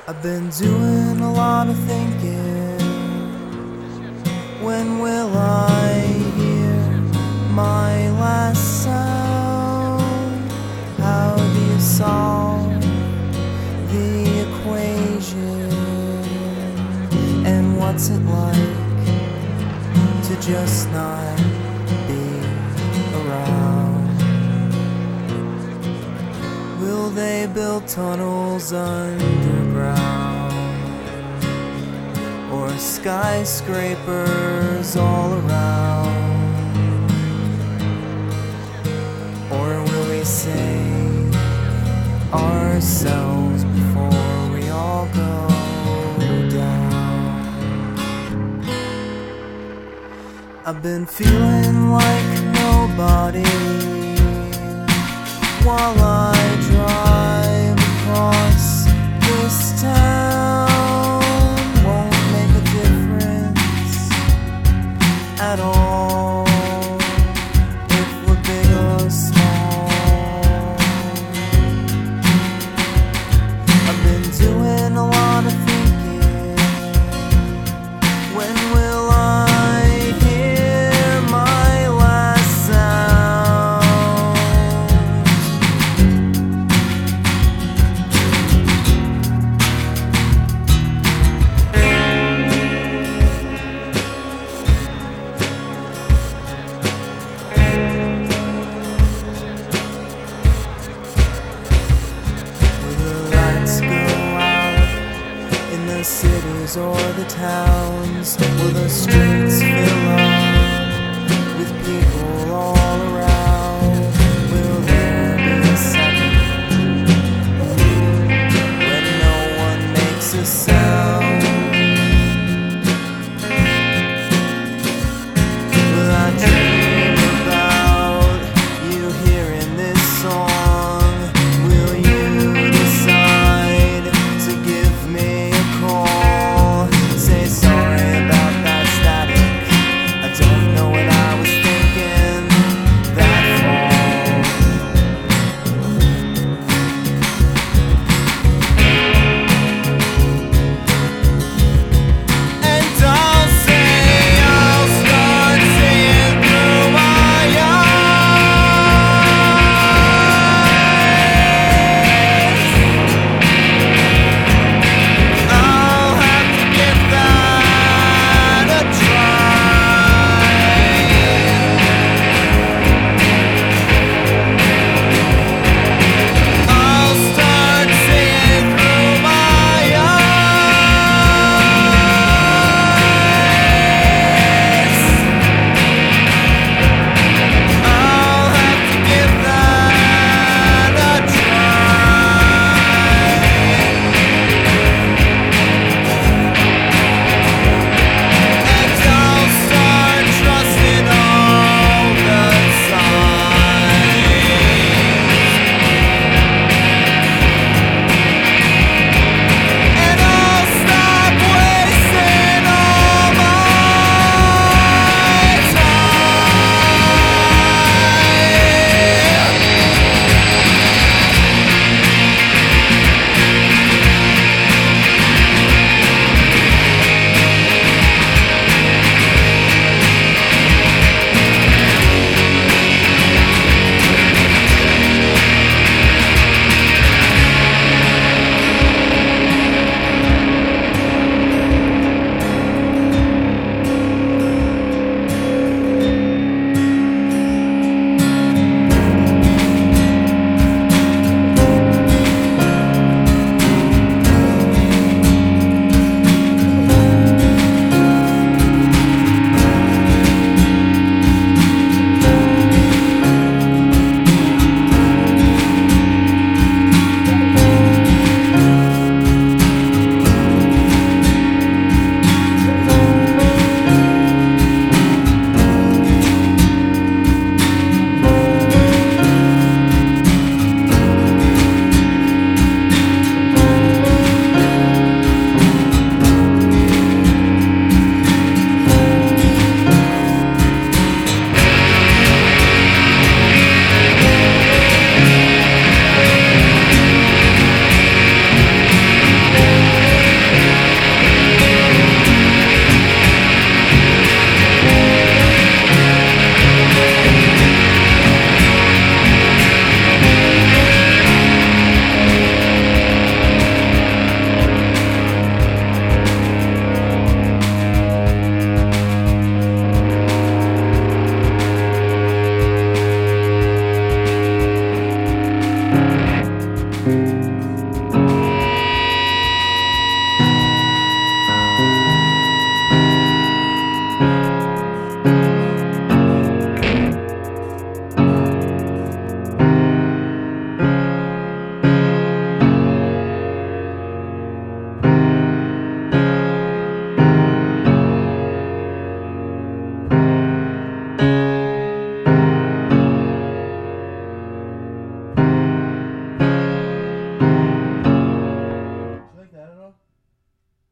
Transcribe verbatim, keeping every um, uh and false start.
I've been doing a lot of thinking. When will I hear my last sound? How do you solve the equation? And what's it like to just not be around? Will they build tunnels underground, or skyscrapers all around? Or will we save ourselves before we all go down? I've been feeling like nobody while I drive across this town. Won't make a difference at all if we're big or small. I've been doing a lot of thinking. When will I hear my last sound? Will the lights go out in the cities or the towns? Will the streets fill up